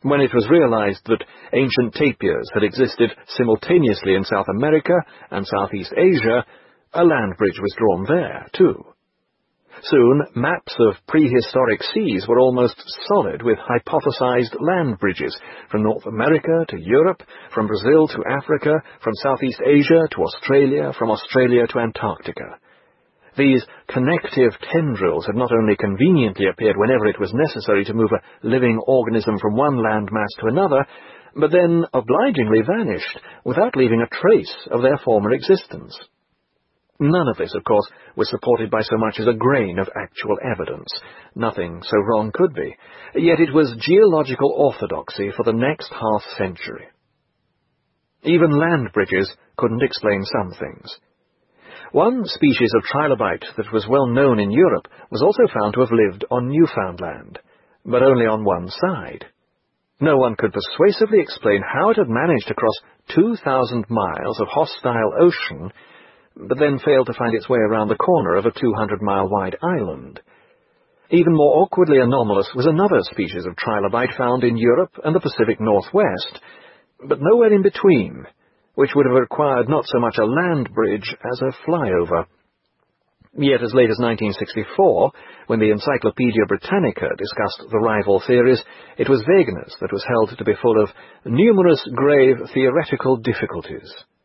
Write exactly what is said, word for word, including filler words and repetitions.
When it was realized that ancient tapirs had existed simultaneously in South America and Southeast Asia, a land bridge was drawn there, too. Soon, maps of prehistoric seas were almost solid with hypothesized land bridges from North America to Europe, from Brazil to Africa, from Southeast Asia to Australia, from Australia to Antarctica. These connective tendrils had not only conveniently appeared whenever it was necessary to move a living organism from one landmass to another, but then obligingly vanished without leaving a trace of their former existence. None of this, of course, was supported by so much as a grain of actual evidence. Nothing so wrong could be. Yet it was geological orthodoxy for the next half-century. Even land bridges couldn't explain some things. One species of trilobite that was well known in Europe was also found to have lived on Newfoundland, but only on one side. No one could persuasively explain how it had managed to cross two thousand miles of hostile ocean, but then failed to find its way around the corner of a two hundred mile wide island. Even more awkwardly anomalous was another species of trilobite found in Europe and the Pacific Northwest, but nowhere in between, which would have required not so much a land bridge as a flyover. Yet as late as nineteen sixty-four, when the Encyclopaedia Britannica discussed the rival theories, it was vagueness that was held to be full of numerous grave theoretical difficulties.